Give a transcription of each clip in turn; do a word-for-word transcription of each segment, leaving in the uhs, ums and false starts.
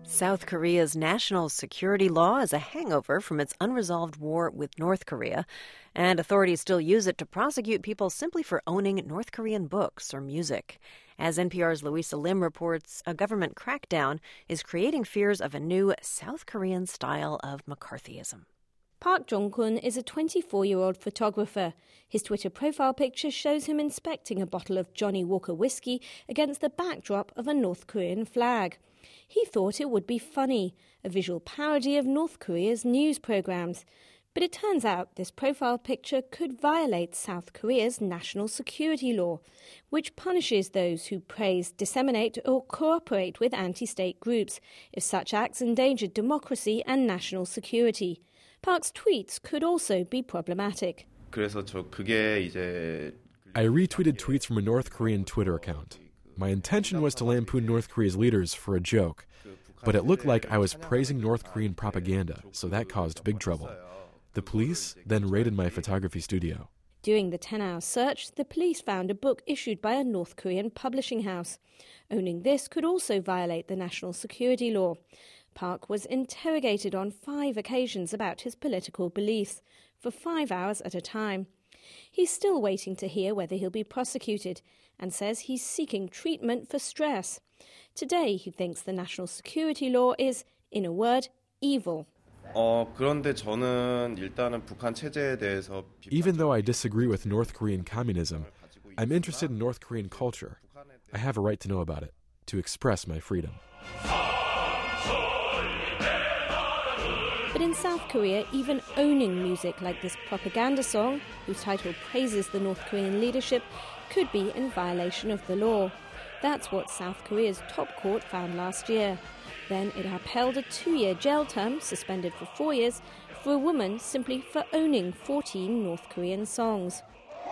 South Korea's national security law is a hangover from its unresolved war with North Korea, and authorities still use it to prosecute people simply for owning North Korean books or music. As N P R's Louisa Lim reports, a government crackdown is creating fears of a new South Korean style of McCarthyism. Park Jong-kun is a twenty-four-year-old photographer. His Twitter profile picture shows him inspecting a bottle of Johnny Walker whiskey against the backdrop of a North Korean flag. He thought it would be funny, a visual parody of North Korea's news programs. But it turns out this profile picture could violate South Korea's national security law, which punishes those who praise, disseminate or cooperate with anti-state groups if such acts endanger democracy and national security. Park's tweets could also be problematic. I retweeted tweets from a North Korean Twitter account. My intention was to lampoon North Korea's leaders for a joke, but it looked like I was praising North Korean propaganda, so that caused big trouble. The police then raided my photography studio. During the ten-hour search, the police found a book issued by a North Korean publishing house. Owning this could also violate the national security law. Park was interrogated on five occasions about his political beliefs, for five hours at a time. He's still waiting to hear whether he'll be prosecuted and says he's seeking treatment for stress. Today, he thinks the national security law is, in a word, evil. Even though I disagree with North Korean communism, I'm interested in North Korean culture. I have a right to know about it, to express my freedom. But in South Korea, even owning music like this propaganda song, whose title praises the North Korean leadership, could be in violation of the law. That's what South Korea's top court found last year. Then it upheld a two-year jail term, suspended for four years, for a woman simply for owning fourteen North Korean songs.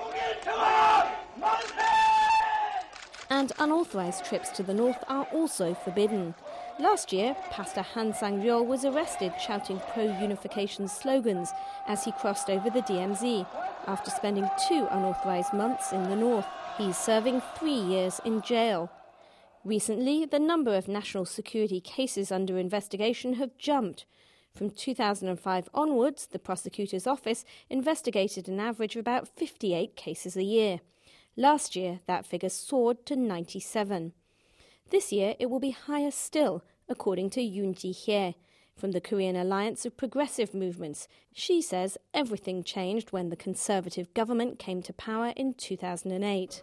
And unauthorized trips to the north are also forbidden. Last year, Pastor Han Sang-ryol was arrested shouting pro-unification slogans as he crossed over the D M Z after spending two unauthorized months in the north. He's serving three years in jail. Recently, the number of national security cases under investigation have jumped. From two thousand five onwards, the prosecutor's office investigated an average of about fifty-eight cases a year. Last year, that figure soared to ninety-seven. This year, it will be higher still, according to Yoon Ji-hye from the Korean Alliance of Progressive Movements. She says everything changed when the conservative government came to power in two thousand eight.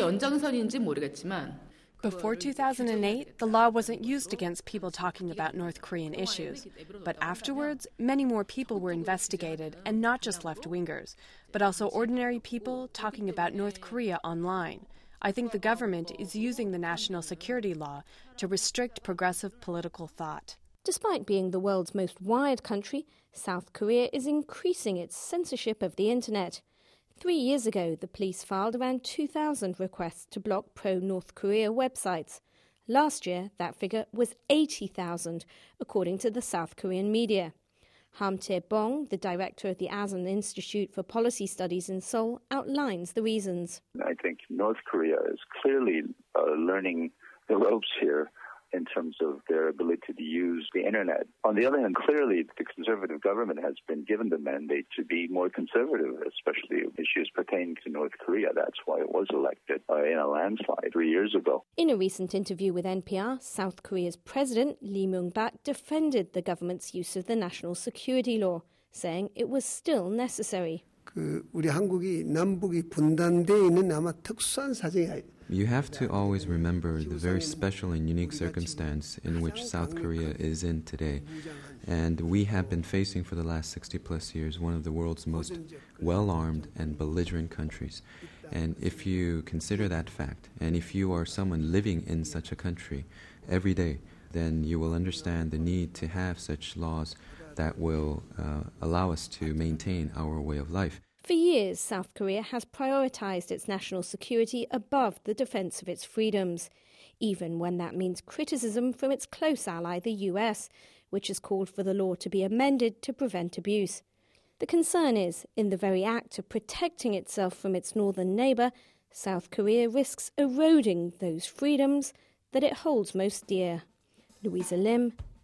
Before two thousand eight, the law wasn't used against people talking about North Korean issues. But afterwards, many more people were investigated, and not just left-wingers, but also ordinary people talking about North Korea online. I think the government is using the national security law to restrict progressive political thought. Despite being the world's most wired country, South Korea is increasing its censorship of the internet. Three years ago, the police filed around two thousand requests to block pro-North Korea websites. Last year, that figure was eighty thousand, according to the South Korean media. Ham Tae-bong, the director of the Asan Institute for Policy Studies in Seoul, outlines the reasons. I think North Korea is clearly uh, learning the ropes here in terms of their ability to use the internet. On the other hand, clearly the conservative government has been given the mandate to be more conservative, especially issues pertaining to North Korea. That's why it was elected uh, in a landslide three years ago. In a recent interview with N P R, South Korea's president, Lee Myung-bak, defended the government's use of the national security law, saying it was still necessary. 그 우리 한국이 남북이 분단되어 있는 아마 특수한 사정이 You have to always remember the very special and unique circumstance in which South Korea is in today. And we have been facing for the last sixty plus years one of the world's most well-armed and belligerent countries. And if you consider that fact, and if you are someone living in such a country every day, then you will understand the need to have such laws that will uh, allow us to maintain our way of life. For years, South Korea has prioritized its national security above the defense of its freedoms, even when that means criticism from its close ally, the U S, which has called for the law to be amended to prevent abuse. The concern is, in the very act of protecting itself from its northern neighbor, South Korea risks eroding those freedoms that it holds most dear. Louisa Lim,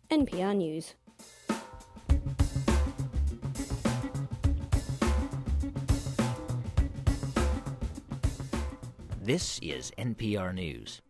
N P R News. This is N P R News.